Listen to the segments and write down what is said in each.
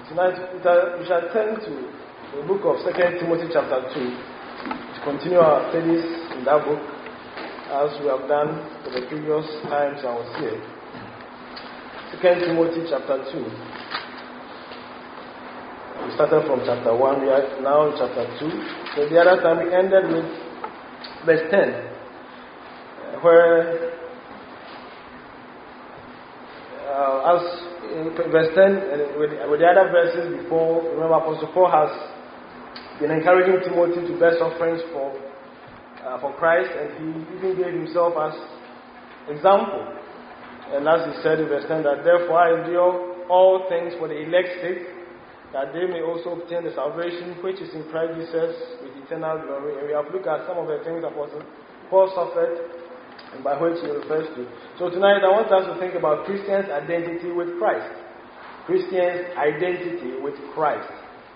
Tonight we shall turn to the book of 2 Timothy chapter 2 to continue our studies in that book as we have done for the previous times I was here. 2 Timothy chapter 2. We started from chapter 1, we are now in chapter 2. So the other time we ended with verse 10, where as in verse 10, with the other verses before, remember Apostle Paul has been encouraging Timothy to bear sufferings for Christ, and he even gave himself as example. And as he said in verse 10, that therefore I endure all things for the elect's sake, that they may also obtain the salvation which is in Christ Jesus with eternal glory. And we have looked at some of the things Apostle Paul suffered, and by which he refers to. So tonight I want us to think about Christians' identity with Christ. Christians' identity with Christ.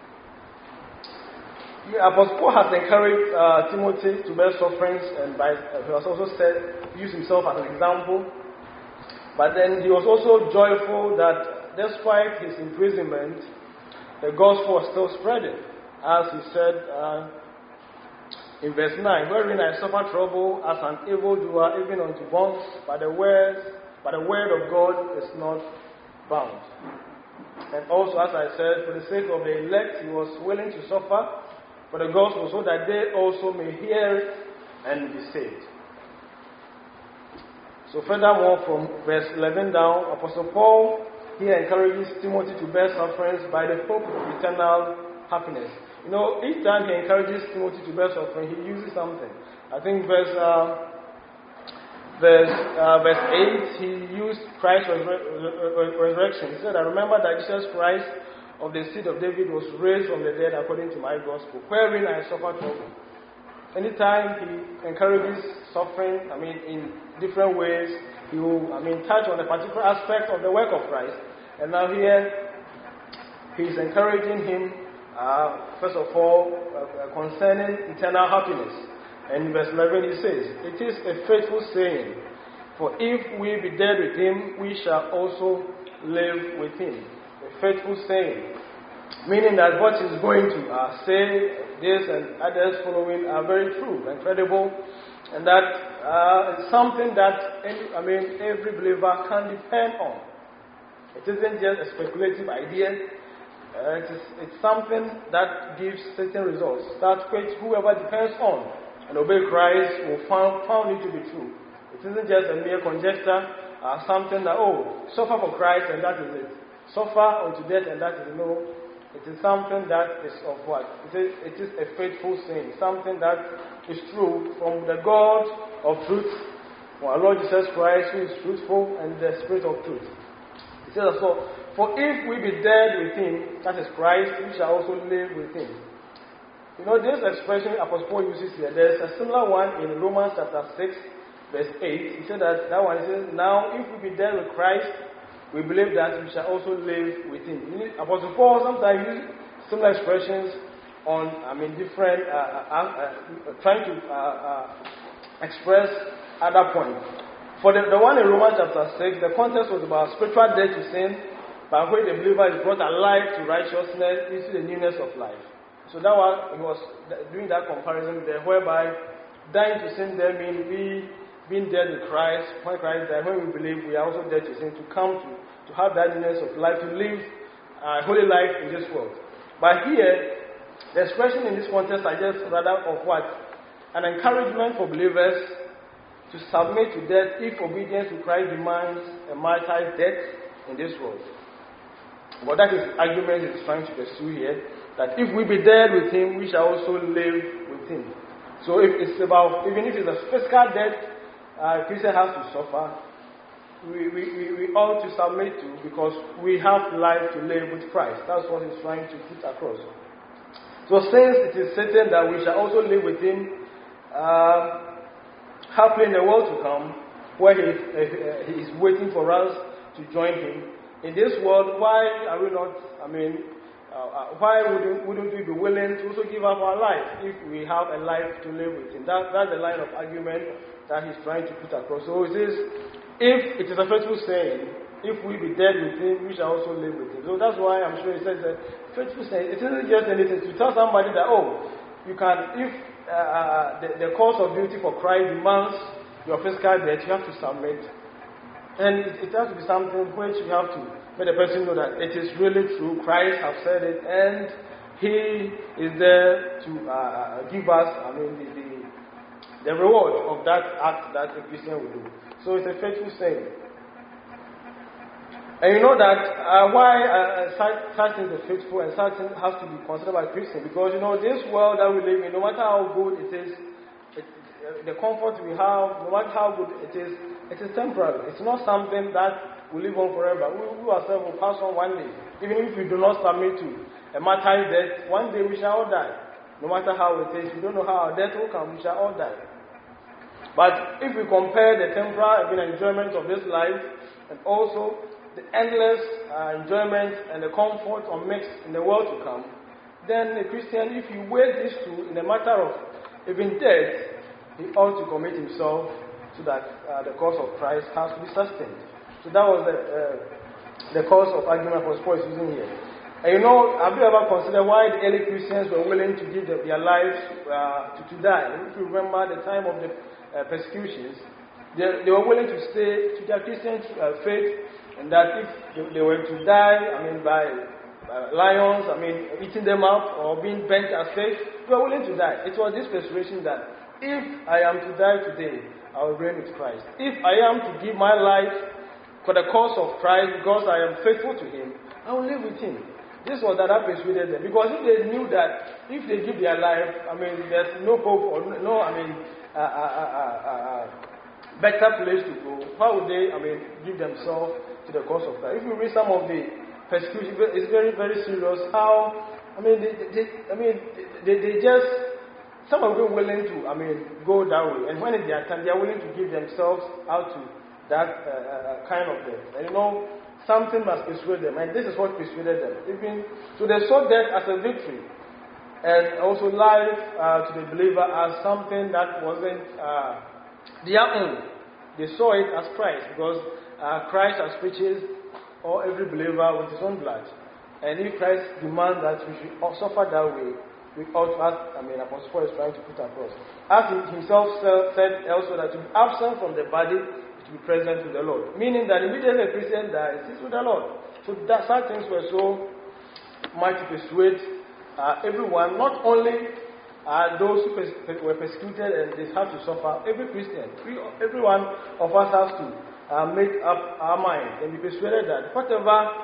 Apostle Paul has encouraged Timothy to bear sufferings, and he has also said, used himself as an example. But then he was also joyful that despite his imprisonment, the gospel was still spreading. As he said in verse 9, wherein I suffer trouble as an evildoer, even unto bonds, but the word of God is not bound. And also, as I said, for the sake of the elect, he was willing to suffer for the gospel, so that they also may hear it and be saved. So furthermore, from verse 11 down, Apostle Paul here encourages Timothy to bear sufferings by the hope of eternal happiness. You know, each time he encourages Timothy to bear suffering, he uses something. I think verse 8, he used Christ's resurrection. He said, I remember that Jesus Christ of the seed of David was raised from the dead according to my gospel, wherein I suffered trouble. Anytime he encourages suffering, in different ways, he will, touch on a particular aspect of the work of Christ. And now here, he's encouraging him, first of all, concerning eternal happiness. And in verse 11 he says, it is a faithful saying, for if we be dead with him, we shall also live with him. A faithful saying. Meaning that what he's going to say, this and others following, are very true and credible, and that it's something that every believer can depend on. It isn't just a speculative idea. It's something that gives certain results, that which whoever depends on and obey Christ will found it to be true. It isn't just a mere conjecture, something that, suffer for Christ and that is it. Suffer unto death and that is no. It is something that is of what? It is a faithful saying, something that is true from the God of truth, from our Lord Jesus Christ, who is truthful and the Spirit of truth. It says so, for if we be dead with him, that is Christ, we shall also live with him. You know, this expression Apostle Paul uses here, there is a similar one in Romans chapter 6, verse 8. He said that one, he says, now if we be dead with Christ, we believe that we shall also live with him. Apostle Paul sometimes uses similar expressions on, different, trying to express other points. For the one in Romans chapter 6, the context was about spiritual death to sin, by which the believer is brought alive to righteousness into the newness of life. So that one, he was doing that comparison there, whereby dying to sin there means being dead with Christ. When Christ died, when we believe, we are also dead to sin, to come to have that newness of life, to live a holy life in this world. But here, the expression in this context suggests rather of what? An encouragement for believers to submit to death if obedience to Christ demands a martyr's death in this world. But that is the argument he's trying to pursue here, that if we be dead with him, we shall also live with him. So if it's about, even if it's a physical death, a Christian has to suffer, we ought to submit to, because we have life to live with Christ. That's what he's trying to put across. So since it is certain that we shall also live with him, happily in the world to come, where he is waiting for us to join him. In this world, why are we not, why wouldn't we be willing to also give up our life if we have a life to live with him? That's the line of argument that he's trying to put across. So it says, if it is a faithful saying, if we be dead with him, we shall also live with him. So that's why I'm sure it says that faithful saint, it isn't just anything to tell somebody that, you can, if the cause of duty for Christ demands your physical death, you have to submit. And it has to be something which you have to let the person know that it is really true. Christ has said it, and he is there to give us, the reward of that act that a Christian will do. So it's a faithful saying. And you know that why such things are faithful and such things has to be considered by Christians, because this world that we live in, no matter how good it is, the comfort we have, no matter how good it is temporary. It's not something that will live on forever. We ourselves will pass on one day. Even if we do not submit to a martyr death, one day we shall all die. No matter how it is, we don't know how our death will come, we shall all die. But if we compare the temporal enjoyment of this life and also the endless enjoyment and the comfort unmixed in the world to come, then a Christian, if he weighs these two in a matter of even death, he ought to commit himself so that the cause of Christ has to be sustained. So that was the cause of argument Paul is using here. And have you ever considered why the early Christians were willing to give their lives to die? If you remember the time of the persecutions, they were willing to stay to their Christian faith, and that if they were to die, by lions, eating them up or being burnt as fish, they were willing to die. It was this persuasion that if I am to die today, I will reign with Christ. If I am to give my life for the cause of Christ because I am faithful to Him, I will live with Him. This was that persuaded them, because if they knew that if they give their life, there's no hope or better place to go. How would they, give themselves to the cause of Christ? If you read some of the persecution, it's very, very serious. How, they just, some of them willing to, go that way. And when it's their time, they are willing to give themselves out to that kind of death. And something must persuade them. And this is what persuaded them. So they saw death as a victory. And also life to the believer as something that wasn't their own. They saw it as Christ, because Christ has purchased every believer with His own blood. And if Christ demands that we should suffer that way, we ought to, as Apostle Paul is trying to put across. As he himself said elsewhere, that to be absent from the body is to be present with the Lord. Meaning that immediately a Christian dies, he's with the Lord. So that such things were so much to persuade everyone, not only those who were persecuted and they have to suffer. Every Christian, every one of us has to make up our mind and be persuaded that whatever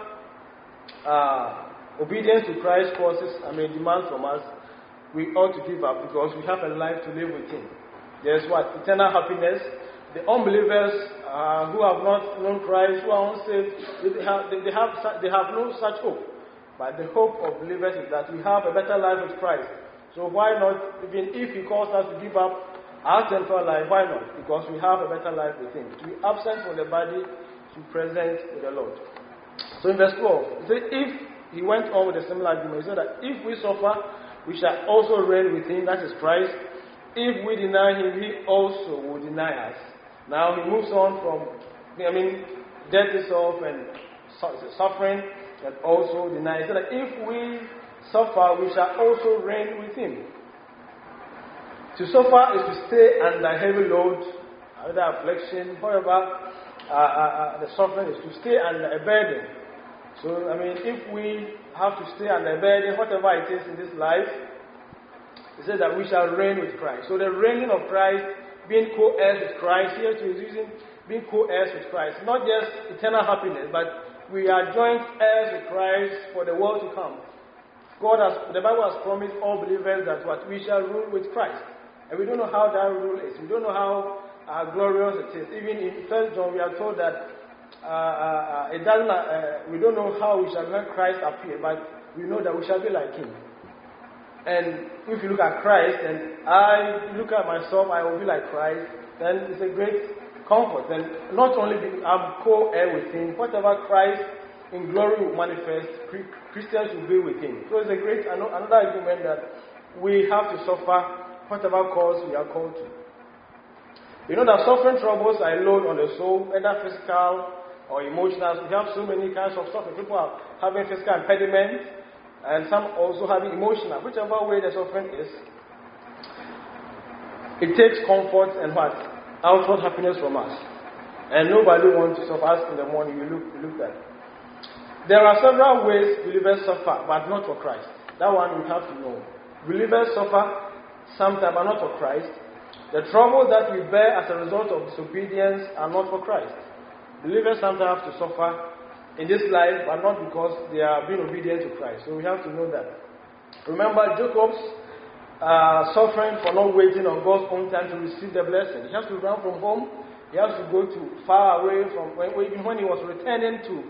obedience to Christ causes, demands from us, we ought to give up, because we have a life to live with Him. There's eternal happiness. The unbelievers who have not known Christ, who are unsaved, they have no such hope. But the hope of believers is that we have a better life with Christ. So why not, even if He calls us to give up our temporal life, why not? Because we have a better life with Him. To be absent from the body, to be present with the Lord. So in verse 12, it says, if he went on with a similar argument, he said that if we suffer, we shall also reign with Him, that is Christ. If we deny Him, He also will deny us. Now he moves on from, death itself and suffering, and also deny. He said that if we suffer, we shall also reign with Him. To suffer is to stay under heavy load, under affliction, however, the suffering is to stay under a burden. So, if we have to stay under a burden, whatever it is in this life, it says that we shall reign with Christ. So the reigning of Christ, being co-heirs with Christ, here he is using being co-heirs with Christ. Not just eternal happiness, but we are joint heirs with Christ for the world to come. The Bible has promised all believers that we shall rule with Christ. And we don't know how that rule is. We don't know how glorious it is. Even in 1 John, we are told that we don't know how we shall when Christ appear, but we know that we shall be like Him. And if you look at Christ, and I look at myself, I will be like Christ, then it's a great comfort. And not only I'm co-heir with Him, whatever Christ in glory will manifest, Christians will be with Him. So it's a great, another argument that we have to suffer whatever cause we are called to. You know that suffering troubles are a load on the soul, whether physical, or emotional. We have so many kinds of suffering. People are having physical impediment, and some also having emotional. Whichever way the suffering is, it takes comfort and what? Outward happiness from us. And nobody wants to suffer. Us in the morning, you look at it. There are several ways believers suffer, but not for Christ. That one we have to know. Believers suffer sometimes, but not for Christ. The trouble that we bear as a result of disobedience are not for Christ. Believers sometimes have to suffer in this life, but not because they are being obedient to Christ. So we have to know that. Remember Jacob's suffering for not waiting on God's own time to receive the blessing. He has to run from home. He has to go to far away from even when he was returning to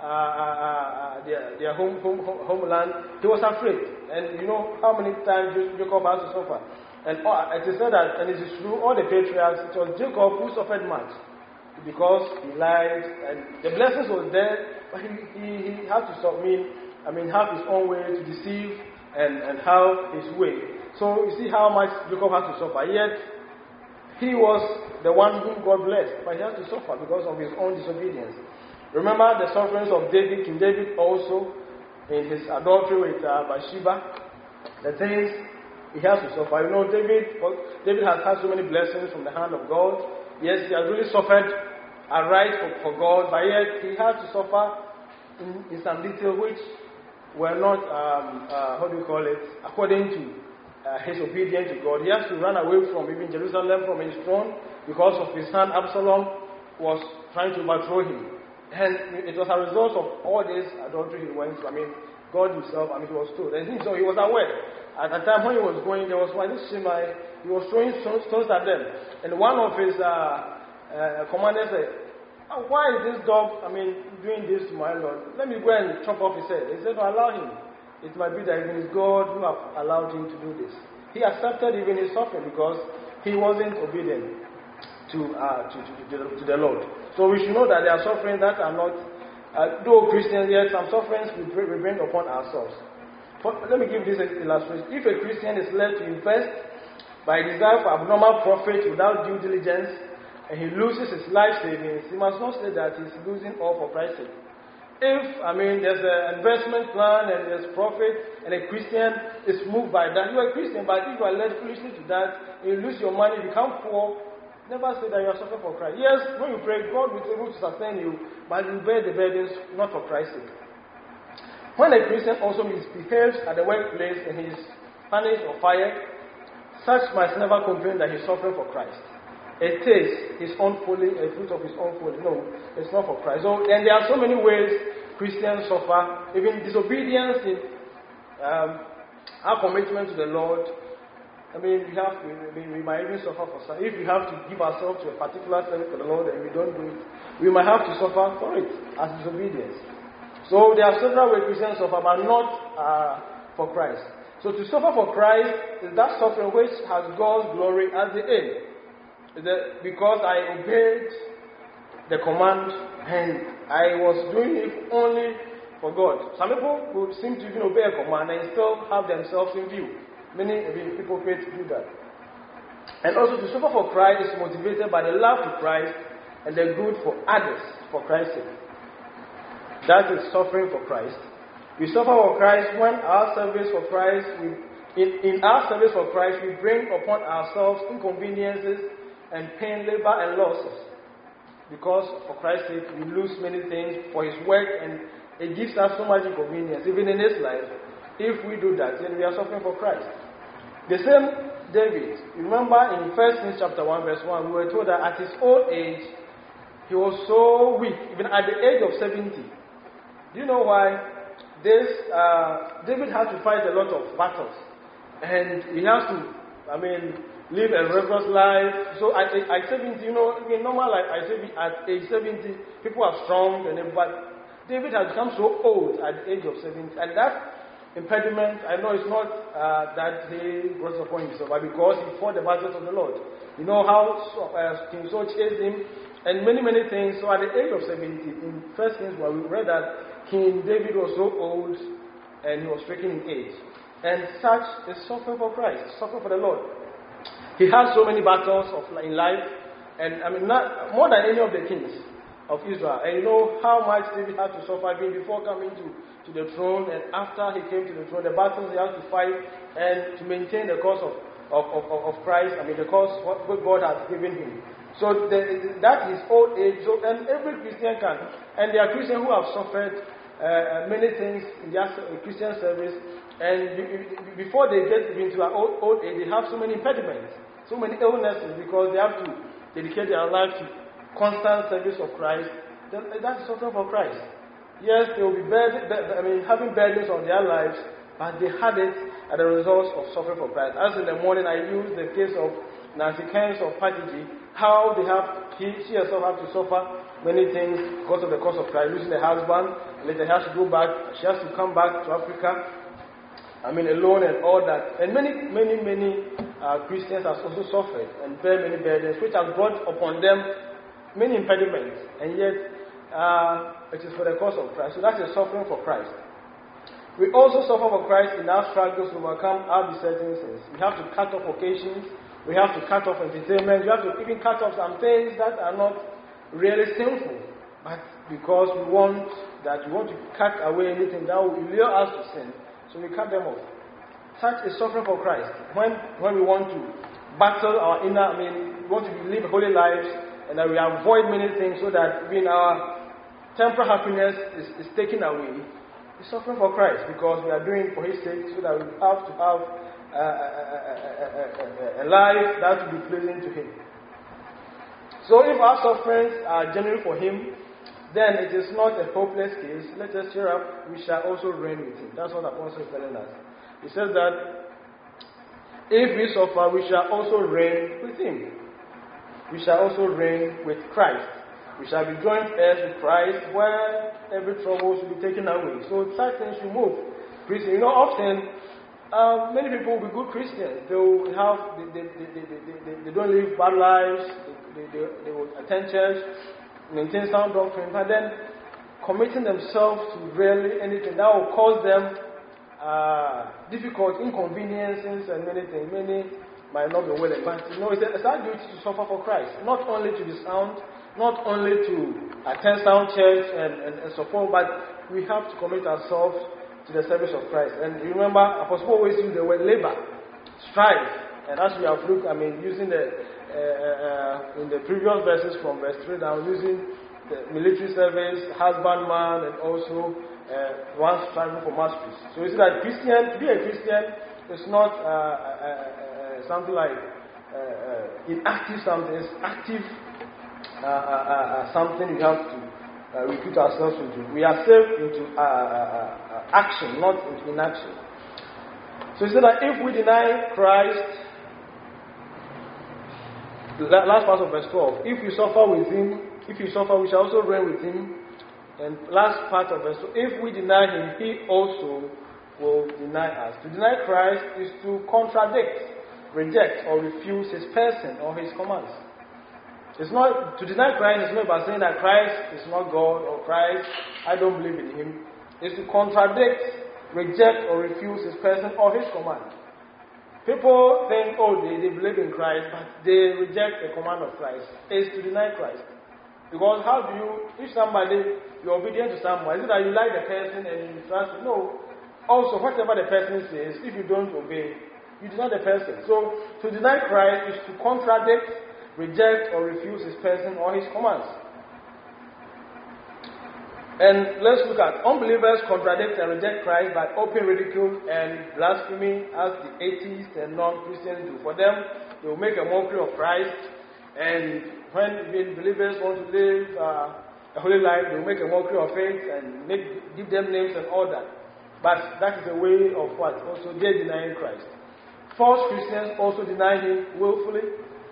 their homeland. He was afraid, and you know how many times Jacob has to suffer. And it is said that, and it is true, all the patriarchs, it was Jacob who suffered much because he lied, and the blessings was there, but he had to have his own way to deceive and have his way. So you see how much Jacob had to suffer. Yet he was the one whom God blessed, but he had to suffer because of his own disobedience. Remember the sufferings of David, King David also, in his adultery with Bathsheba, the things he has to suffer. You know, David has had so many blessings from the hand of God. Yes, he has really suffered aright for God, but yet he had to suffer in some detail which were not, according to his obedience to God. He has to run away from even Jerusalem, from his throne, because of his son Absalom was trying to overthrow him. And it was a result of all this adultery he went through. God himself, he was told. And so he was aware. At the time when he was going, there was one, this Shimei, he was throwing stones at them. And one of his commanders said, why is this dog, doing this to my Lord? Let me go and chop off his head. He said, allow him. It might be that it is God who have allowed him to do this. He accepted even his suffering because he wasn't obedient to the Lord. So we should know that there are sufferings that are not, though Christians, yet some sufferings we bring upon ourselves. Let me give this illustration. If a Christian is led to invest by desire for abnormal profit without due diligence, and he loses his life savings, he must not say that he's losing all for Christ's sake. If, there's an investment plan and there's profit, and a Christian is moved by that, you are a Christian, but if you are led foolishly to that, you lose your money, become poor, never say that you are suffering for Christ. Yes, when you pray, God will be able to sustain you, but you bear the burdens not for Christ's sake. When a Christian also misbehaves at the workplace and he is punished or fired, such must never complain that he is suffering for Christ. It is his own folly, a fruit of his own folly. No, it's not for Christ. So, and there are so many ways Christians suffer, even disobedience in our commitment to the Lord. We might even suffer for some. If we have to give ourselves to a particular service for the Lord and we don't do it, we might have to suffer for it as disobedience. So there are several ways Christians suffer, but not for Christ. So to suffer for Christ is that suffering which has God's glory as the aim. Because I obeyed the command and I was doing it only for God. Some people would seem to even obey a command and still have themselves in view. Many people pay to do that. And also to suffer for Christ is motivated by the love to Christ and the good for others for Christ's sake. That is suffering for Christ. We suffer for Christ when our service for Christ, in our service for Christ, we bring upon ourselves inconveniences and pain, labor, and losses. Because for Christ's sake, we lose many things for His work, and it gives us so much inconvenience, even in this life. If we do that, then we are suffering for Christ. The same David, remember in 1 Kings chapter 1, verse 1, we were told that at his old age, he was so weak, even at the age of 70. Do you know why? David had to fight a lot of battles. And he has to, live a rigorous life. So at 70, in normal life, at age 70, people are strong, but David has become so old at the age of 70. And that impediment, I know it's not that he brought upon himself, but because he fought the battles of the Lord. You know how King Saul chased him, and many, many things. So at the age of 70, in 1 Kings, where we read that King David was so old, and he was stricken in age. And such is suffering for Christ, suffering for the Lord. He has so many battles in life, and not more than any of the kings. of Israel. And you know how much David had to suffer again before coming to the throne, and after he came to the throne, the battles he had to fight and to maintain the cause of Christ, the cause what God has given him. So that is old age. So, and every Christian can. And there are Christians who have suffered many things in their Christian service, and before they get into an old age, they have so many impediments, so many illnesses, because they have to dedicate their life to constant service of Christ. That's suffering for Christ. Yes, they will be having burdens on their lives, but they had it as a result of suffering for Christ. As in the morning, I used the case of Nancy Keynes of Patigi, how she herself had to suffer many things because of the cause of Christ, losing her husband, later she has to go back, she has to come back to Africa, alone and all that. And many Christians have also suffered and bear many burdens, which have brought upon them many impediments, and yet it is for the cause of Christ. So that is suffering for Christ. We also suffer for Christ in our struggles to overcome our besetting sins. We have to cut off occasions, we have to cut off entertainment, we have to even cut off some things that are not really sinful, but because we want to cut away anything that will lure us to sin, so we cut them off. Such is suffering for Christ. When we want to battle our inner, we want to live holy lives, and that we avoid many things so that even our temporal happiness is taken away. It's suffering for Christ, because we are doing it for His sake, so that we have to have a life that will be pleasing to Him. So if our sufferings are genuine for Him, then it is not a hopeless case. Let us cheer up. We shall also reign with Him. That's what the Apostle is telling us. He says that if we suffer, we shall also reign with Him. We shall also reign with Christ. We shall be joint heirs with Christ, where every trouble should be taken away. So such things will move. Christian, often many people will be good Christians. They will they don't live bad lives. They will attend church, maintain sound doctrine, but then committing themselves to really anything that will cause them difficult inconveniences and many things. Many might not be willing, but it's our duty to suffer for Christ, not only to be sound, not only to attend sound church and support, but we have to commit ourselves to the service of Christ. And remember, Apostle always use the word labor, strive, and as we have looked, using the in the previous verses from verse 3 down, using the military service, husbandman, and also one striving for mastery. So you see that to be a Christian is not something like inactive something. It's active something we have to recruit ourselves into. We are saved into action, not into inaction. So you see that if we deny Christ, the last part of verse 12, if we suffer with Him, we shall also reign with Him. And last part of verse 12, if we deny Him, He also will deny us. To deny Christ is to contradict, reject, or refuse His person or His commands. It's not to deny Christ is not by saying that Christ is not God, or Christ, I don't believe in Him. It's to contradict, reject, or refuse His person or His command. People think, they believe in Christ, but they reject the command of Christ. It's to deny Christ. Because how do you, if you're obedient to someone, is it that you like the person and you trust him? No. Also, whatever the person says, if you don't obey, you deny the person. So, to deny Christ is to contradict, reject, or refuse His person or His commands. And let's look at unbelievers contradict and reject Christ by open ridicule and blasphemy, as the atheists and non-Christians do. For them, they will make a mockery of Christ, and when believers want to live a holy life, they will make a mockery of it and give them names and all that. But that is a way of what? Also, they denying Christ. False Christians also deny Him willfully,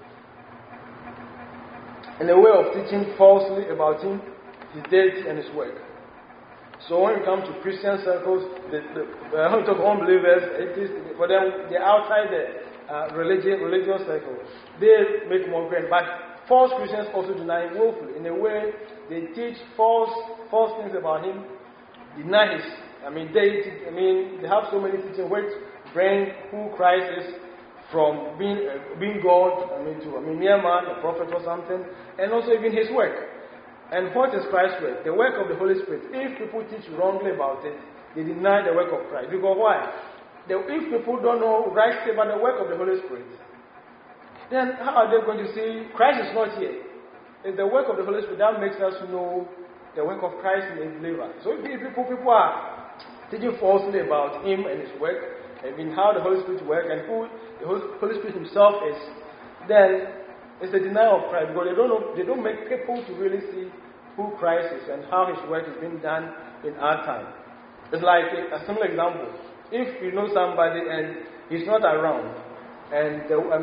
in a way of teaching falsely about Him, His deity, and His work. So when we come to Christian circles, when we talk unbelievers, for them, they're outside the religious circle. They make mockery, but false Christians also deny Him willfully. In a way, they teach false things about Him, deny His deity. They have so many teachings which bring who Christ is from being God, to mere man, a prophet or something, and also even His work. And what is Christ's work? The work of the Holy Spirit. If people teach wrongly about it, they deny the work of Christ. Because why? If people don't know rightly about the work of the Holy Spirit, then how are they going to see Christ is not here? It's the work of the Holy Spirit that makes us know the work of Christ in a believer. So if people are teaching falsely about Him and His work, and how the Holy Spirit works and who the Holy Spirit Himself is, then it's a denial of Christ, because they don't make people to really see who Christ is and how His work is being done in our time. It's like a similar example. If you know somebody and he's not around, and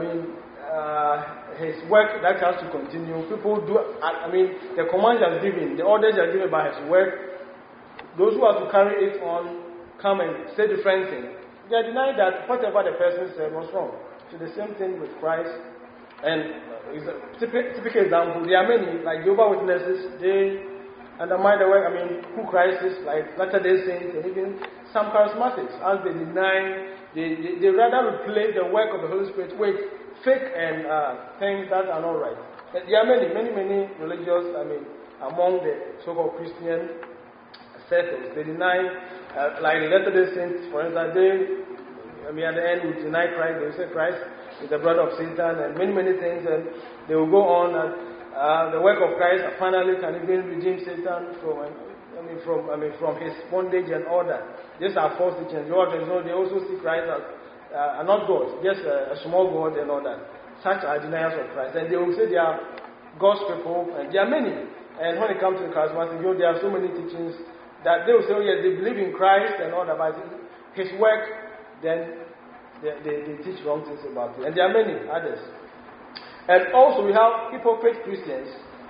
his work that has to continue, people do. The commands are given, the orders are given by his work. Those who are to carry it on come and say different things. They are denying that whatever the person said was wrong. So the same thing with Christ. And it's a typical example. There are many, like Jehovah's Witnesses, they undermine the work, who Christ is, like Latter-day Saints, and even some charismatics, as they deny, they rather replace the work of the Holy Spirit with fake and things that are not right. There are many religious, among the so-called Christian circles. They deny, like the Latter-day Saints, for instance, at the end will deny Christ. They will say Christ is the brother of Satan and many things, and they will go on and the work of Christ finally can even redeem Satan from his bondage and all that. These are false teachings. They also see Christ as not God, just a small God and all that. Such are deniers of Christ. And they will say they are God's people, and there are many. And when it comes to the charismatic, there are so many teachings that they will say, oh yes, they believe in Christ and all that, but His work, then they teach wrong things about it. And there are many others. And also we have hypocrite Christians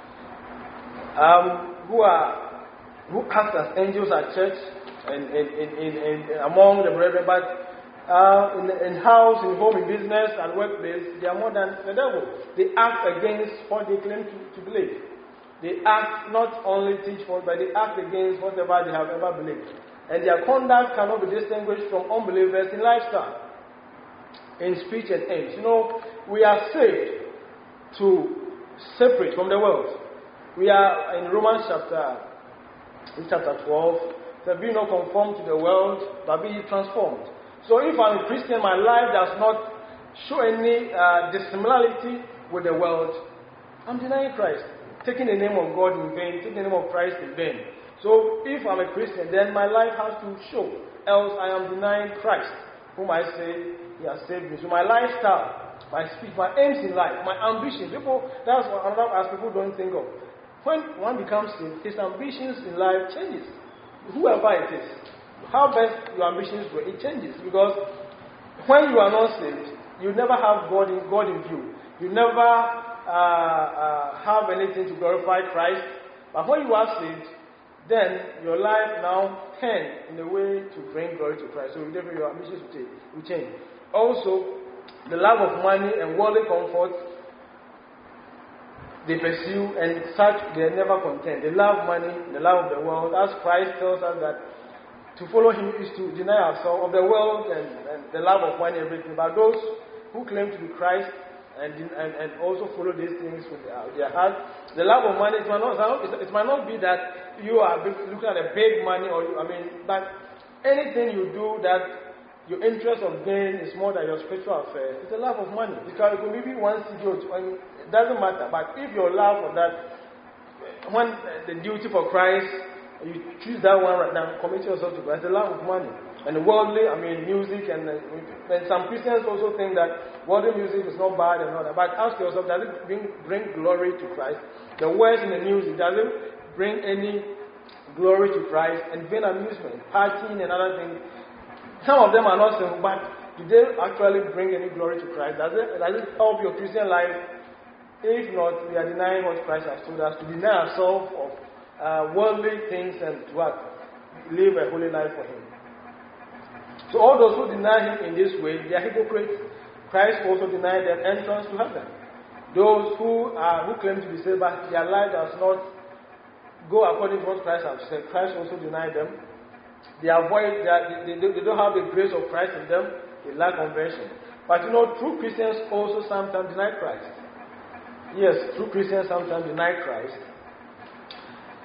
who act as angels at church and among the brethren, but in house, in home, in business, and workplace, they are more than the devil. They act against what they claim to believe. They act not only teach for, but they act against whatever they have ever believed. And their conduct cannot be distinguished from unbelievers in lifestyle, in speech and aims. We are saved to separate from the world. We are in Romans chapter 12. So be not conformed to the world, but be transformed. So if I'm a Christian, my life does not show any dissimilarity with the world, I'm denying Christ, taking the name of God in vain, taking the name of Christ in vain. So if I'm a Christian, then my life has to show, else I am denying Christ, whom I say He has saved me. So my lifestyle, my speech, my aims in life, my ambitions, that's another aspect people don't think of. When one becomes saved, his ambitions in life changes. Whoever it is, how best your ambitions were, it changes. Because when you are not saved, you never have God in view. You never have anything to glorify Christ. But when you are saved, then your life now turns in a way to bring glory to Christ. So therefore your ambitions will change. Also, the love of money and worldly comfort they pursue, and such they are never content. They love money, the love of the world, as Christ tells us that to follow Him is to deny ourselves of the world and the love of money and everything. But those who claim to be Christ and also follow these things with their heart, the love of money, it might not be that you are looking at a big money, but anything you do that your interest of gain is more than your spiritual affair, it's a love of money. Because it could maybe one studio, it doesn't matter. But if your love for that, when the duty for Christ, you choose that one right now, commit yourself to Christ, it's a love of money. And the worldly, music, and some Christians also think that worldly music is not bad and all that. But ask yourself, does it bring glory to Christ? The words in the music, does it bring any glory to Christ? And vain amusement, partying and other things. Some of them are not sinful, but do they actually bring any glory to Christ? Does it help your Christian life? If not, we are denying what Christ has told us, to deny ourselves of worldly things and to live a holy life for Him. So all those who deny Him in this way, they are hypocrites. Christ also denied them entrance to heaven. Those who claim to be saved, but their life does not go according to what Christ has said, Christ also denied them. They avoid that. They don't have the grace of Christ in them. They lack conversion. But true Christians also sometimes deny Christ. Yes, true Christians sometimes deny Christ.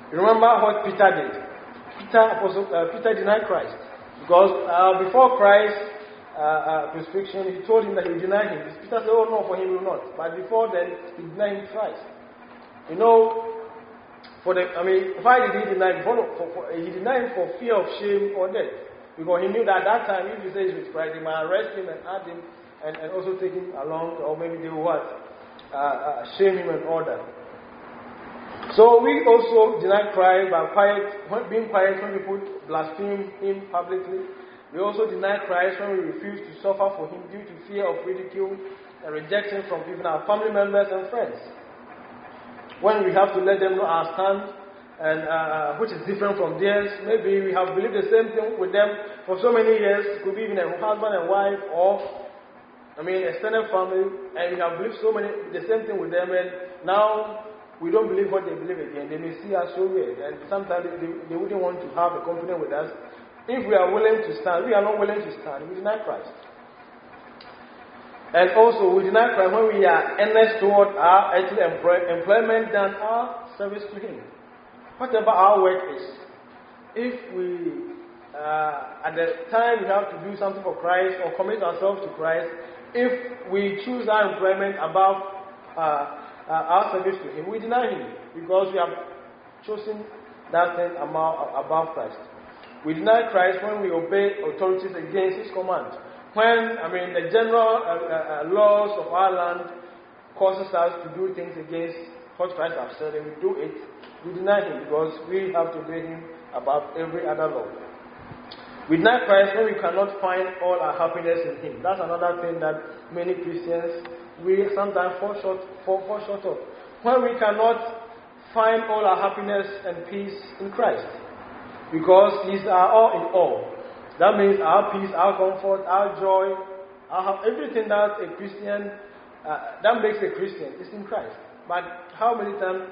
You remember what Peter did? Peter denied Christ. Because before Christ's crucifixion, he told him that he would deny him. Peter said, oh no, for him will not. But before then, he denied him thrice. You know, why did he deny him? He denied him for fear of shame or death. Because he knew that at that time, if he says with Christ, they might arrest him and add him and also take him along, or maybe they will shame him and all that. So we also deny Christ by being quiet when people blaspheme him publicly. We also deny Christ when we refuse to suffer for him due to fear of ridicule and rejection from even our family members and friends. When we have to let them know our stand, and which is different from theirs. Maybe we have believed the same thing with them for so many years. It could be even a husband and wife, or extended family, and we have believed the same thing with them, and now we don't believe what they believe again. They may see us so weird, and sometimes they wouldn't want to have a company with us. If we are willing to stand, we are not willing to stand. We deny Christ. And also, we deny Christ when we are earnest toward our earthly employment than our service to Him. Whatever our work is, if we, at the time we have to do something for Christ or commit ourselves to Christ, if we choose our employment above our service to Him, we deny Him because we have chosen that thing above Christ. We deny Christ when we obey authorities against His command. When, the general laws of our land causes us to do things against what Christ has said, and we do it, we deny Him because we have to obey Him above every other law. We deny Christ when we cannot find all our happiness in Him. That's another thing that many Christians, we sometimes fall short of. When we cannot find all our happiness and peace in Christ. Because He's our all in all. That means our peace, our comfort, our joy, everything that a Christian, that makes a Christian is in Christ. But how many times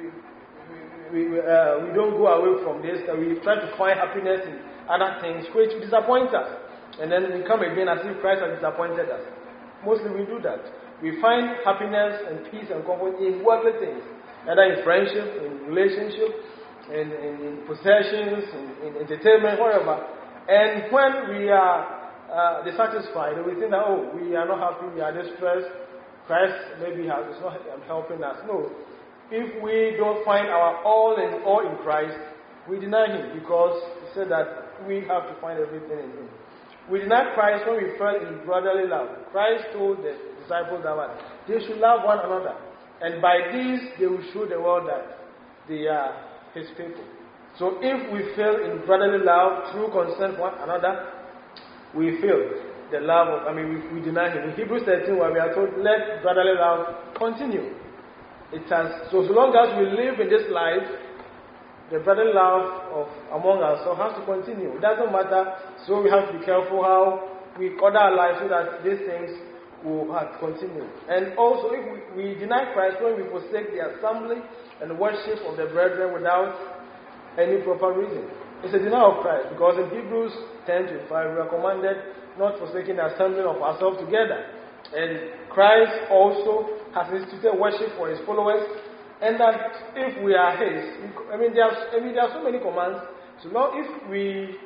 we don't go away from this, and we try to find happiness in other things which disappoint us. And then we come again as if Christ has disappointed us. Mostly we do that. We find happiness and peace and comfort in worldly things, either in friendship, in relationship, in possessions, in entertainment, whatever. And when we are dissatisfied, we think that, we are not happy, we are distressed, Christ maybe is not helping us. No. If we don't find our all in all in Christ, we deny Him because He said that we have to find everything in Him. We deny Christ when we fell in brotherly love. Christ told the disciples that they should love one another. And by this, they will show the world that they are His people. So if we fail in brotherly love through concern for one another, we fail the love of, we deny Him. In Hebrews 13, where we are told, let brotherly love continue. So long as we live in this life, the brotherly love among us has to continue. It doesn't matter, so we have to be careful how we order our lives so that these things will continue. And also, if we deny Christ when we forsake the assembly and worship of the brethren without any proper reason. It's a denial of Christ, because in Hebrews 10:25 we are commanded not forsaking the assembling of ourselves together. And Christ also has instituted worship for His followers, and that if we are His, there are so many commands. So now if we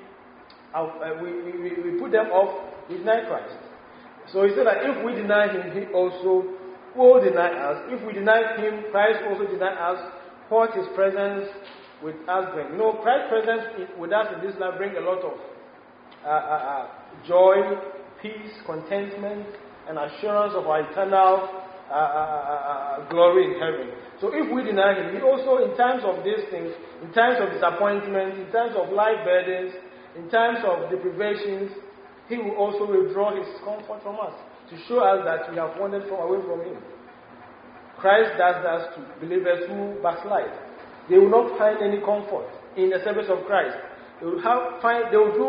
put them off, we deny Christ. So He said that if we deny Him, He also will deny us. If we deny Him, Christ also deny us what His presence with us bring. Christ's presence with us in this life brings a lot of joy, peace, contentment, and assurance of our eternal glory in heaven. So if we deny Him, He also, in times of these things, in times of disappointment, in times of life burdens, in times of deprivations, He will also withdraw His comfort from us to show us that we have wandered away from Him. Christ does that to believers who backslide. They will not find any comfort in the service of Christ. They will try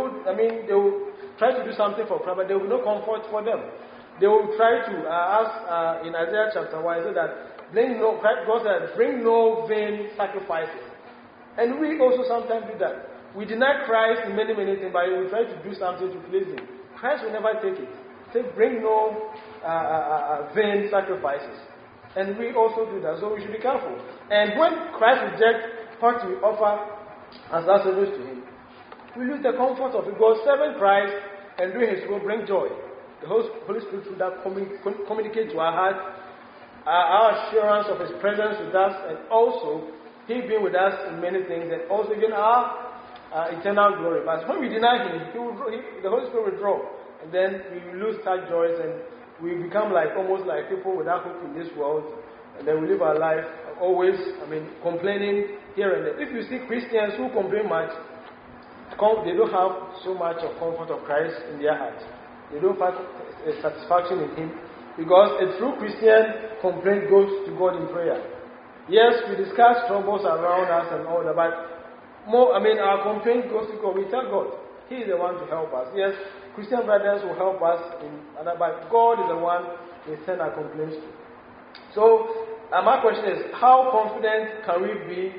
to do something for Christ, but there will be no comfort for them. They will try to, as in Isaiah chapter 1, it said that God said, bring no vain sacrifices. And we also sometimes do that. We deny Christ in many, many things, but we try to do something to please Him. Christ will never take it. He said, bring no vain sacrifices. And we also do that, so we should be careful. And when Christ rejects what we offer as our service to Him, we lose the comfort of it. Because serving Christ and doing His will bring joy. The Holy Spirit through that communicate to our heart our assurance of His presence with us, and also He being with us in many things, and also even our eternal glory. But when we deny Him, the Holy Spirit will draw, and then we lose such joys, and we become almost like people without hope in this world, and then we live our life always, complaining here and there. If you see Christians who complain much, they don't have so much of comfort of Christ in their hearts. They don't find satisfaction in Him, because a true Christian complaint goes to God in prayer. Yes, we discuss troubles around us and all that, but our complaint goes to God. We tell God, He is the one to help us. Yes, Christian brothers will help us, but God is the one we send our complaints to. So, my question is, how confident can we be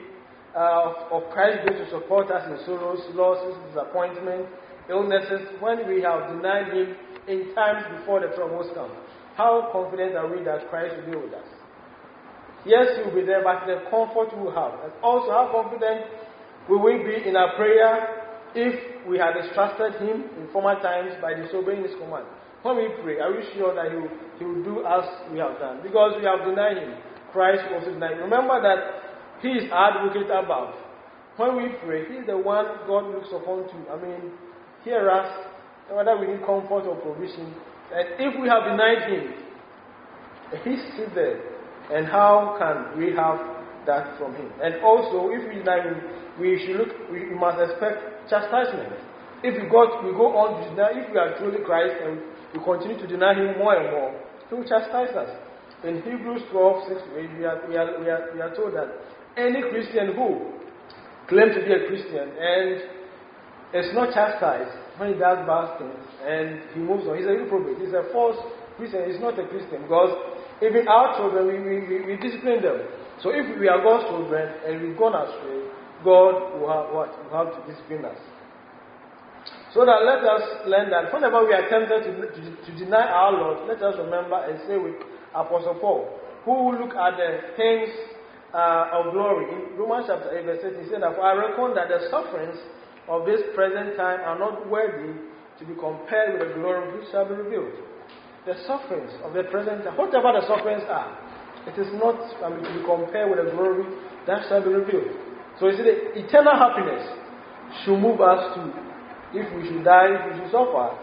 of Christ's grace to support us in sorrows, losses, disappointment, illnesses, when we have denied Him in times before the troubles come? How confident are we that Christ will be with us? Yes, He will be there, but the comfort we will have. And also, how confident will we be in our prayer if we had distrusted Him in former times by disobeying His command? When we pray, are we sure that He will do as we have done? Because we have denied Him. Christ also denied Him. Remember that He is our advocate above. When we pray, He is the one God looks upon to. Hear us, whether we need comfort or provision. And if we have denied Him, He's still there. And how can we have that from Him? And also, if we deny Him, we must expect chastisement. If we go on to deny, if we are truly Christ and we continue to deny Him more and more, He will chastise us. In Hebrews 12:6, we are told that any Christian who claims to be a Christian and is not chastised when he does bad things and he moves on, he's a reprobate. He's a false Christian. He's not a Christian, because even our children, we discipline them. So if we are God's children and we've gone astray, God will have what? Will have to discipline us. So that let us learn that whenever we are tempted to deny our Lord, let us remember and say with Apostle Paul, who look at the things of glory. In Romans chapter 8 verse 8, he said that, "For I reckon that the sufferings of this present time are not worthy to be compared with the glory which shall be revealed." The sufferings of the present time, whatever the sufferings are, it is not to be compared with the glory that shall be revealed. So you see, the eternal happiness should move us to, if we should die, if we should suffer.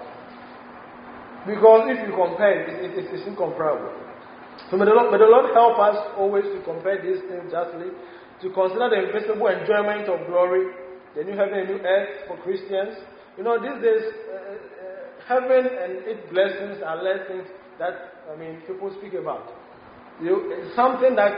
Because if you compare, it is incomparable. So may the Lord help us always to compare these things justly, to consider the invisible enjoyment of glory, the new heaven and new earth for Christians. These days, heaven and its blessings are less things that, people speak about. It's something that,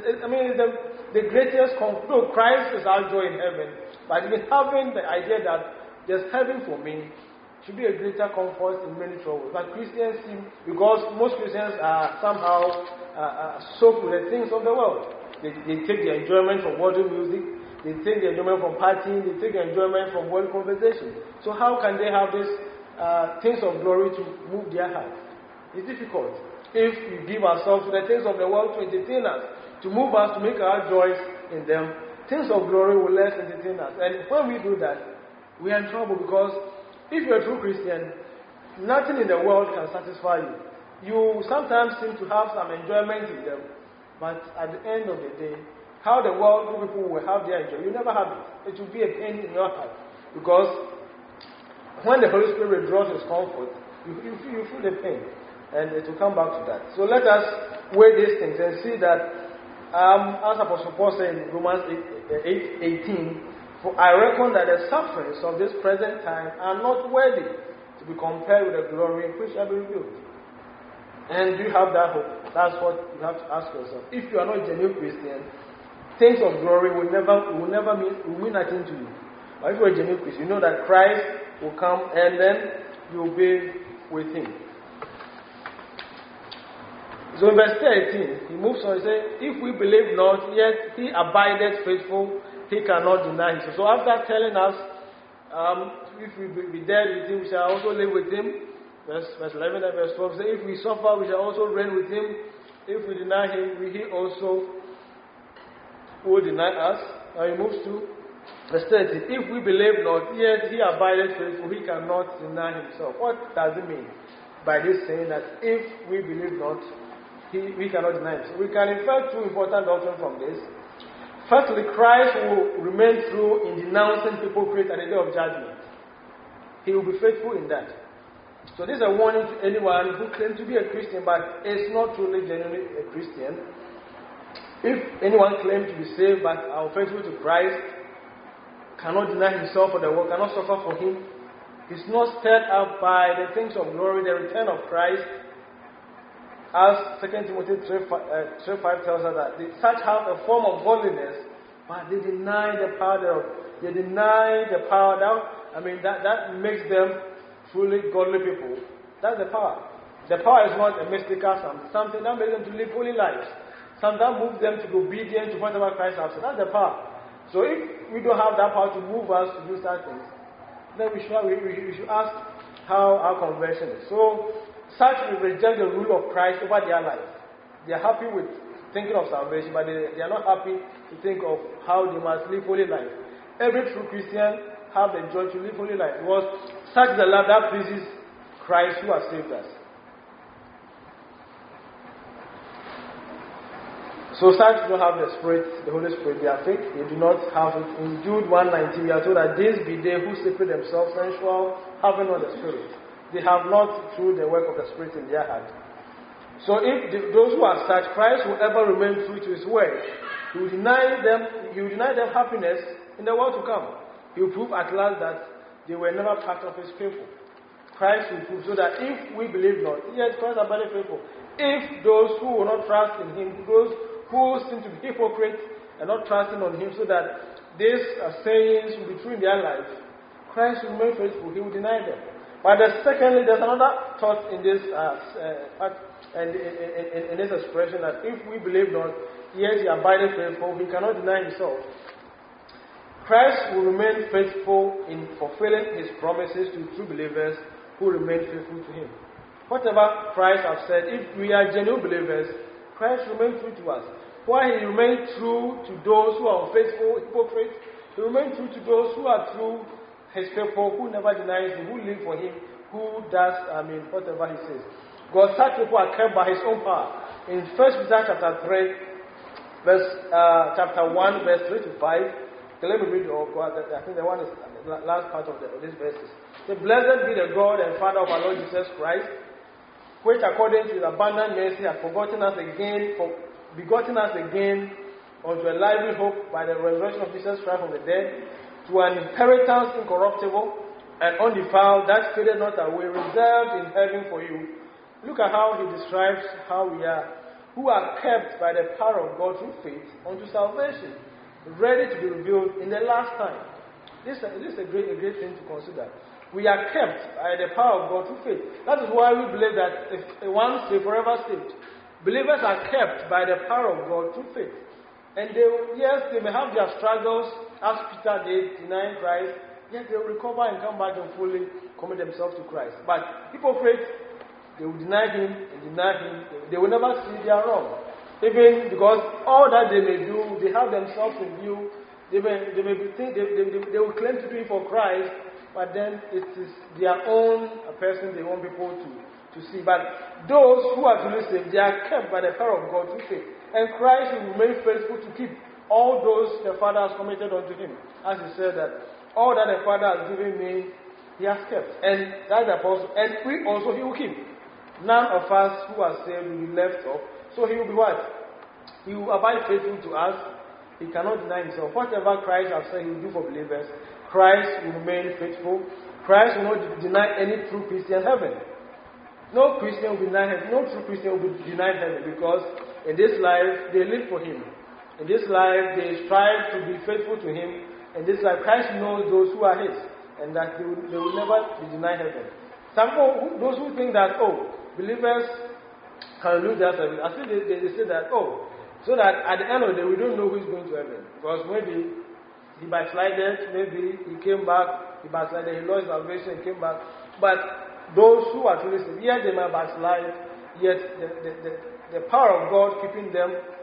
the greatest comfort. Christ is our joy in heaven, but even having the idea that there's heaven for me should be a greater comfort in many troubles. But Christians seem, because most Christians are somehow soaked with the things of the world. They take their enjoyment from worldly music, they take their enjoyment from partying, they take their enjoyment from worldly conversation. So how can they have these things of glory to move their hearts? It's difficult. If we give ourselves to the things of the world to entertain us, to move us, to make our joys in them, things of glory will less entertain us. And when we do that, we are in trouble, because if you're a true Christian, nothing in the world can satisfy you. You sometimes seem to have some enjoyment in them, but at the end of the day, how the world people will have their enjoyment, you never have it. It will be a pain in your heart, because when the Holy Spirit withdraws His comfort, you feel the pain, and it will come back to that. So let us weigh these things and see that, as Apostle Paul said in Romans 8:18, "For I reckon that the sufferings of this present time are not worthy to be compared with the glory which shall be revealed." And do you have that hope? That's what you have to ask yourself. If you are not a genuine Christian, things of glory will mean nothing to you. But if you are a genuine Christian, you know that Christ will come and then you will be with Him. So in verse 13, he moves on and says, "If we believe not, yet He abideth faithful, He cannot deny Himself." So after telling us, if we be dead with Him, we shall also live with Him. Verse 11 and verse 12 say, "If we suffer, we shall also reign with Him. If we deny Him, He also will deny us." He moves to verse 30. If we believe not, yet he abideth faithful, he cannot deny himself. What does it mean by this saying that if we believe not, we cannot deny himself? We can infer two important doctrines from this. Firstly, Christ will remain true in denouncing hypocrites at the day of judgment. He will be faithful in that. So this is a warning to anyone who claims to be a Christian but is not truly genuinely a Christian. If anyone claims to be saved but are faithful to Christ, cannot deny himself for the world, cannot suffer for him, is not stirred up by the things of glory, the return of Christ, as 2 Timothy 3:5 tells us that such have a form of godliness, but they deny the power thereof. They deny the power that makes them truly godly people. That's the power. The power is not a mystical something that makes them to live holy lives. Something that moves them to be obedient to whatever Christ has said. That's the power. So if we don't have that power to move us to do such things, then we should ask how our conversion is. So such will reject the rule of Christ over their life. They are happy with thinking of salvation, but they are not happy to think of how they must live holy life. Every true Christian have the joy to live holy life, because such is the love that pleases Christ who has saved us. So such do not have the Spirit, the Holy Spirit, they are fake, they do not have it. In Jude 1:19 we are told that these be they who separate themselves sensual, having not the Spirit. They have not through the work of the Spirit in their heart. So if those who are such, Christ will ever remain true to his word. He will deny them happiness in the world to come. He will prove at last that they were never part of his people. Christ will prove, so that if we believe not, yes, Christ are very faithful. If those who will not trust in him, those who seem to be hypocrites and not trusting on him, so that these sayings will be true in their life, Christ will remain faithful. He will deny them. But secondly, there's another thought in this in this expression, that if we believe not, yes, he abideth faithful, he cannot deny himself. Christ will remain faithful in fulfilling his promises to true believers who remain faithful to him. Whatever Christ has said, if we are genuine believers, Christ remains true to us. While he remains true to those who are unfaithful, hypocrites, he remains true to those who are true, his people, who never denies him, who live for him, who does, whatever he says. God, such people are kept by his own power. In 1 Peter chapter 1, verse 3 to 5, let me read, I think the one is the last part of this verses. Blessed be the God and Father of our Lord Jesus Christ, which according to his abundant mercy has begotten us again unto a lively hope by the resurrection of Jesus Christ from the dead, to an inheritance incorruptible and undefiled, that fadeth not away, reserved in heaven for you. Look at how he describes how we are, who are kept by the power of God through faith unto salvation, ready to be revealed in the last time. This is a great thing to consider. We are kept by the power of God through faith. That is why we believe that if once saved, forever saved. Believers are kept by the power of God through faith. And they may have their struggles, as Peter did, denying Christ, yet they will recover and come back and fully commit themselves to Christ. But hypocrites, they will deny him and deny him. They will never see they are wrong. Even because all that they may do, they have themselves in view. They will claim to do it for Christ, but then it is their own person they want people to see. But those who are truly saved, they are kept by the power of God through faith. And Christ will remain faithful to keep all those the Father has committed unto him. As he said that all that the Father has given me, he has kept. And that's the apostle. And we also he will keep. None of us who are saved will be left off. So he will be what? He will abide faithful to us. He cannot deny himself. Whatever Christ has said he will do for believers, Christ will remain faithful. Christ will not deny any true Christian heaven. No Christian will be denied heaven. No true Christian will be denied heaven, because in this life they live for him. In this life they strive to be faithful to him. In this life Christ knows those who are his, and that they will never be denied heaven. Some people, those who think that, believers can lose their service, I think they say that, so that at the end of the day we don't know who is going to heaven. Because maybe he backslided, maybe he came back, he backslided, he lost salvation, he came back. But those who are truly saved, yet they might backslide, yet the power of God keeping them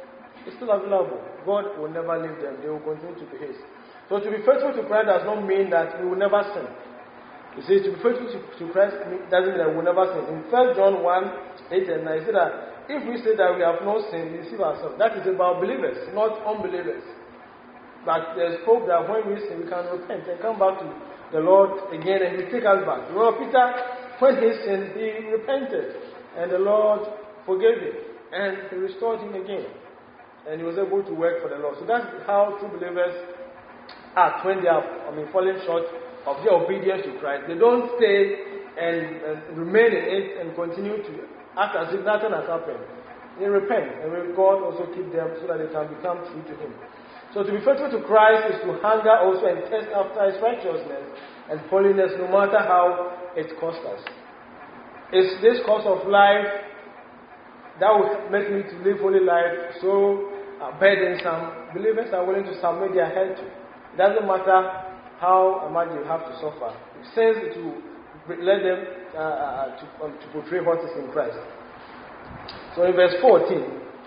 It's still available. God will never leave them. They will continue to be His. So to be faithful to Christ does not mean that we will never sin. You see, to be faithful to Christ doesn't mean that we will never sin. In 1 John 1:8 and 9, it said that if we say that we have no sin, we deceive ourselves. That is about believers, not unbelievers. But there's hope that when we sin, we can repent and come back to the Lord again and He take us back. Remember Peter, when he sinned, he repented and the Lord forgave him and He restored him again. And he was able to work for the Lord. So that's how true believers act when they are falling short of their obedience to Christ. They don't stay and remain in it and continue to act as if nothing has happened. They repent, and God also keep them so that they can become true to Him. So to be faithful to Christ is to hunger also and test after His righteousness and holiness, no matter how it costs us. It's this course of life that will make me to live holy life so burdensome. Believers are willing to submit their head to. It doesn't matter how much you have to suffer. It says to let them to portray what is in Christ. So in verse 14,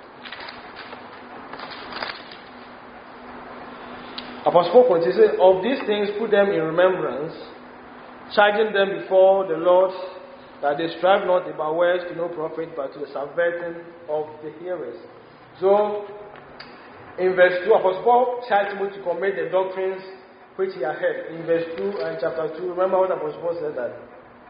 Apostle Paul continues, of these things put them in remembrance, charging them before the Lord that they strive not about words to no profit, but to the subverting of the hearers. So in verse 2, Apostle Paul charged Timothy to commit the doctrines which he had heard. In verse 2 and chapter 2, remember what Apostle Paul said that?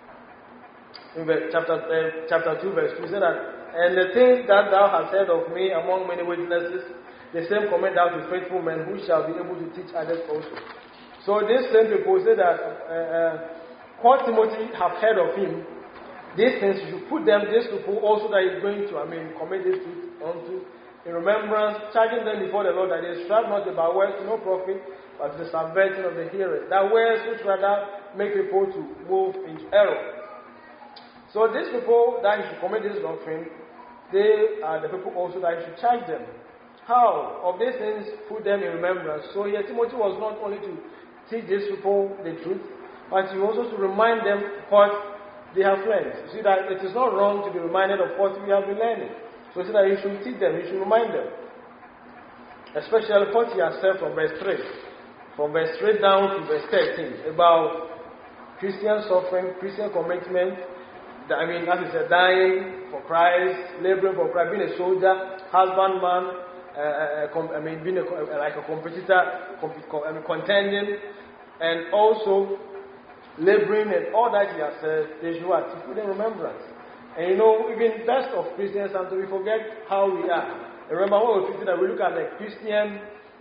In chapter 2, verse 2, he said that, and the things that thou hast heard of me among many witnesses, the same commit thou to faithful men who shall be able to teach others also. So these same people say that what Timothy have heard of him, these things you should put them, these people also that he's going to, commit this truth unto in remembrance, charging them before the Lord that they strive not about words to no profit, but to the subverting of the hearers. That words which rather make people to move into error. So these people that you should commit this doctrine, they are the people also that you should charge them. How? Of these things, put them in remembrance. So here Timothy was not only to teach these people the truth, but he also to remind them what they have learned. You see that it is not wrong to be reminded of what we have been learning. So he said that you should teach them, you should remind them. Especially what he has said from verse 3. From verse 3 down to verse 13. About Christian suffering, Christian commitment. As he said, dying for Christ, laboring for Christ, being a soldier, husbandman, being like a competitor, contending, and also laboring and all that he has said, they should have to put in remembrance. And even best of Christians, sometimes we forget how we are. And remember when we were thinking that we look at the Christian,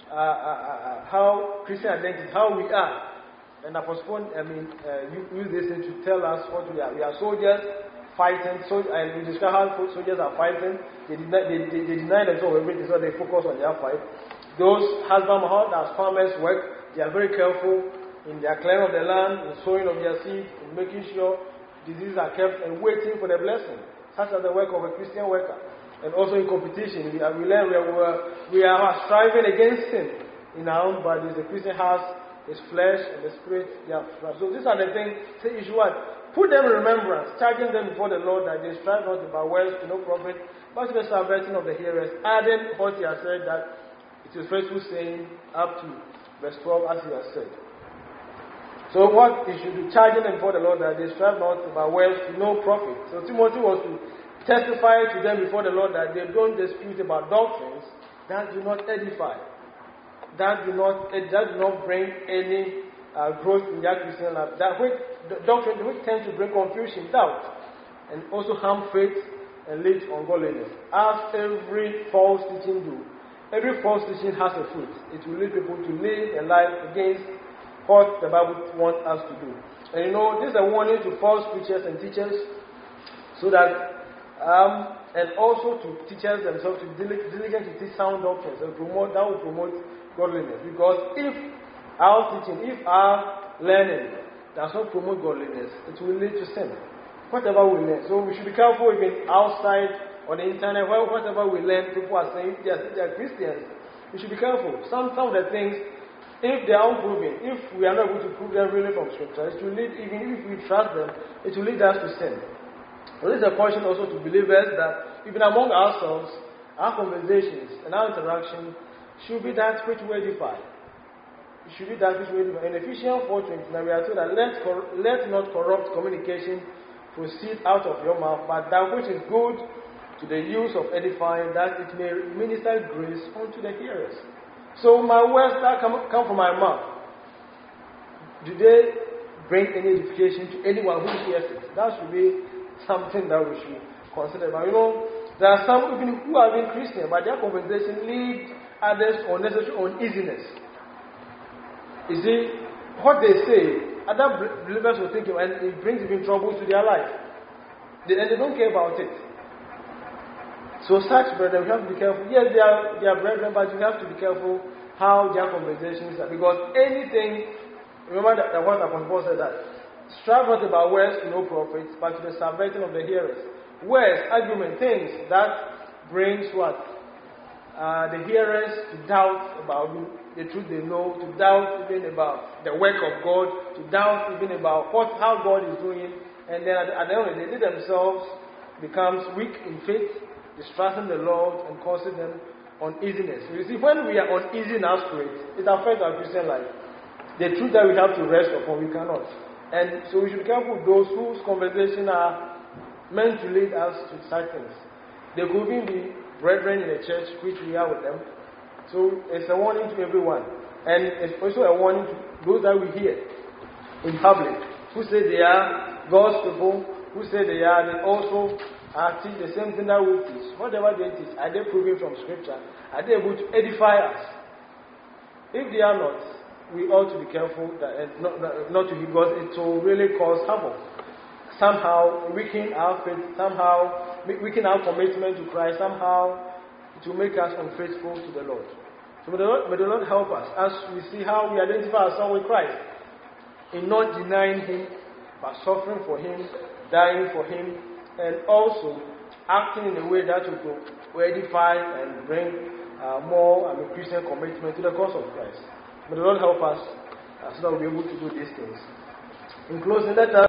how Christian identity, how we are. And Apostle Paul, use this to tell us what we are. We are soldiers fighting, and we describe how soldiers are fighting. They deny themselves of everything, so they focus on their fight. Those husbands, as farmers work, they are very careful in their clearing of the land, in sowing of their seed, in making sure diseases are kept and waiting for the blessing. Such as the work of a Christian worker. And also in competition, we learn we are striving against sin in our own bodies. The Christian has his flesh and the spirit. So these are the things. Say, you should what? Put them in remembrance, charging them before the Lord that they strive not about words to no profit, but to the subverting of the hearers. Adding what he has said, that it is faithful saying up to verse 12 as he has said. So what he should be charging them before the Lord that they strive not about words to no profit. So Timothy was to testify to them before the Lord that they don't dispute about doctrines that do not edify, that do not bring any growth in their Christian life. That which the doctrine which tends to bring confusion, doubt, and also harm faith and lead to ungodliness. As every false teaching do. Every false teaching has a fruit. It will lead people to live a life against what the Bible wants us to do. And this is a warning to false preachers and teachers, so that and also to teachers themselves to diligent to teach sound doctrines and that will promote godliness. Because if our teaching, if our learning does not promote godliness, it will lead to sin. Whatever we learn. So we should be careful even outside on the internet, whatever we learn, people are saying they are Christians. We should be careful. Some of the things, if they are unproven, if we are not able to prove them really from Scripture, it will lead, even if we trust them, it will lead us to sin. So this is a caution also to believers that even among ourselves, our conversations and our interaction should be that which will edify. It should be that which will edify. In Ephesians 4:29, we are told that let not corrupt communication proceed out of your mouth, but that which is good to the use of edifying, that it may minister grace unto the hearers. So my words that come from my mouth, do they bring any edification to anyone who hears it? That should be something that we should consider. But there are some even who have been Christian, but their conversation lead others to unnecessary uneasiness. You see, what they say, other believers will think, and it brings even trouble to their life. And they don't care about it. So such brethren, we have to be careful. Yes, they are brethren, but you have to be careful how their conversations are. Because anything, remember that what Apostle Paul said, that strive not about words to no profit, but to the subverting of the hearers. Words, argument, things that brings what? The hearers to doubt about the truth they know, to doubt even about the work of God, to doubt even about how God is doing. And then at the end of the day, they themselves becomes weak in faith, distrusting the Lord and causing them uneasiness. So you see, when we are uneasy in our spirit, it affects our Christian life. The truth that we have to rest upon, we cannot. And so we should be careful with those whose conversations are meant to lead us to such things. They could even be brethren in the church, which we are with them. So it's a warning to everyone. And it's also a warning to those that we hear in public, who say they are God's people, who say they also teach the same thing that we teach. Whatever they teach, are they proving from Scripture? Are they able to edify us? If they are not, we ought to be careful that not to, because it will really cause havoc. Somehow weaken our faith, somehow weaken our commitment to Christ, somehow it will make us unfaithful to the Lord. So may the Lord help us as we see how we identify ourselves with Christ, in not denying Him, but suffering for Him, dying for Him, and also acting in a way that will edify and bring more Christian commitment to the cause of Christ. May the Lord help us so that we'll be able to do these things. In closing, let us